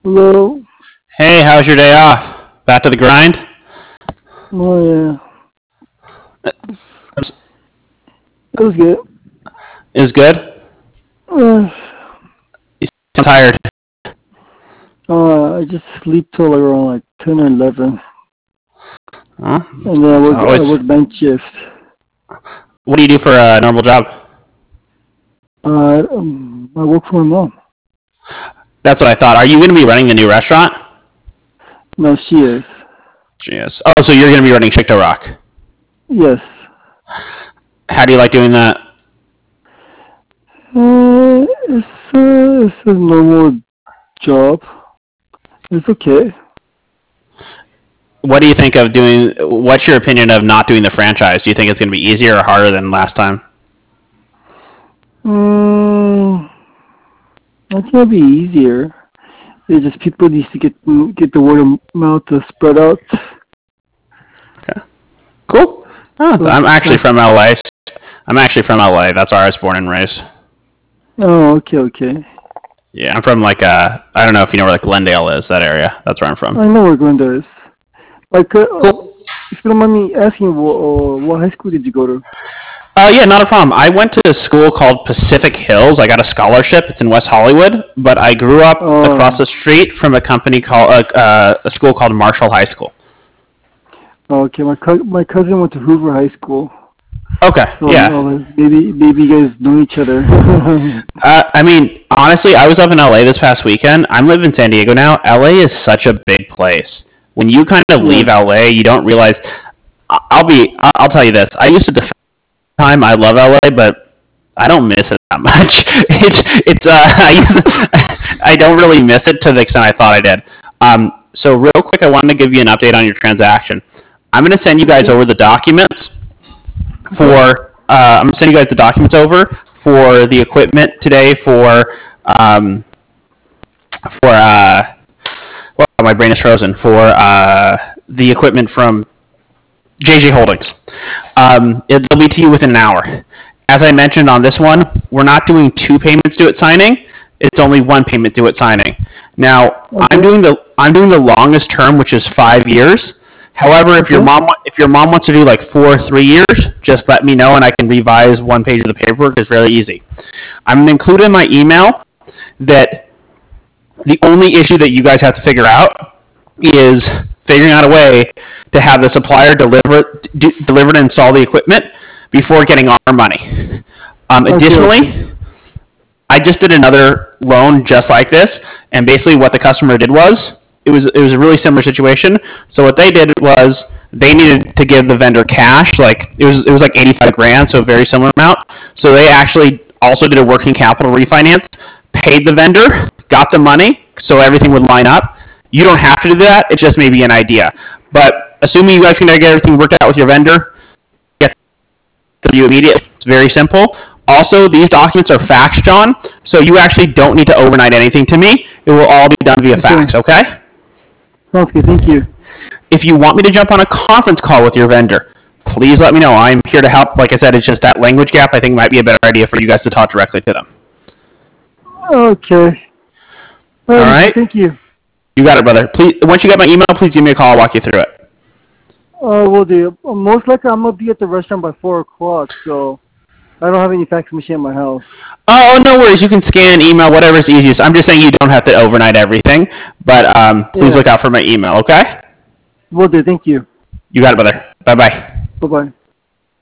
Hello. Hey, how's your day off? Back to the grind? Oh yeah, it was good. Is good? Uh, You sound tired. I just sleep till like around like 10 or 11, Huh? and then It's I always. work night shift. What do you do for a normal job? I work for my mom. That's what I thought. Are you going to be running the new restaurant? No, she is. Yes. Oh, so you're going to be running Chick to Rock. Yes. How do you like doing that? It's a normal job. It's okay. What do you think of doing? What's your opinion of not doing the franchise? Do you think it's going to be easier or harder than last time? Mm, it's gonna be easier. It's just people need to get the word of mouth to spread out. Okay. Cool. Oh, So, I'm actually so from LA. I'm actually from LA. That's where I was born and raised. oh, okay, okay. Yeah, I'm from I don't know if you know where like Glendale is, that area. That's where I'm from. I know where Glenda is. Like, Cool. if you don't mind me asking, what high school did you go to? Yeah, not a problem. I went to a school called Pacific Hills. I got a scholarship. It's in West Hollywood, but I grew up across Oh, the street from a company called a school called Marshall High School. okay. My cousin went to Hoover High School, Okay, so yeah. maybe you guys know each other. I mean, honestly, I was up in LA this past weekend. I'm living in San Diego now. LA is such a big place. When you kind of Yes. leave LA, you don't realize. I'll tell you this. I used to defend time. I love LA, but I don't miss it that much. I don't really miss it to the extent I thought I did. So real quick, I wanted to give you an update on your transaction. I'm going to send you guys Okay. over the documents Okay. for. I'm going to send you guys the documents over for the equipment today um, for well, my brain is frozen for the equipment from JJ Holdings. It'll be to you within an hour. As I mentioned on this one, we're not doing two payments due at signing. It's only one payment due at signing. Now, Okay. I'm doing the longest term, which is 5 years. However, Okay. if your mom wants to do like 4 or 3 years, just let me know and I can revise one page of the paperwork. It's really easy. I'm going to include in my email that the only issue that you guys have to figure out is figuring out a way to have the supplier deliver and install the equipment before getting our money. Okay. Okay. Additionally, I just did another loan just like this, and basically what the customer did was it was a really similar situation. So what they did was they needed to give the vendor cash, like it was like 85 grand, so a very similar amount. So they actually also did a working capital refinance, paid the vendor, got the money, so everything would line up. You don't have to do that. It's just maybe an idea. But assuming you guys can get everything worked out with your vendor, get to you immediately. It's very simple. Also, these documents are fax, John, so you actually don't need to overnight anything to me. It will all be done via Okay. fax, okay? Sounds good. Thank you. If you want me to jump on a conference call with your vendor, please let me know. I'm here to help. Like I said, it's just that language gap. I think might be a better idea for you guys to talk directly to them. Okay. All Alrighty. right? Thank you. You got it, brother. Please, once you get my email, please give me a call. I'll walk you through it. Will do. Most likely, I'm gonna be at the restaurant by 4 o'clock, so I don't have any fax machine at my house. Oh, no worries. You can scan, email, whatever's easiest. I'm just saying you don't have to overnight everything, but please Yeah. look out for my email, okay? Will do. Thank you. You got it, brother. Bye bye. Bye bye.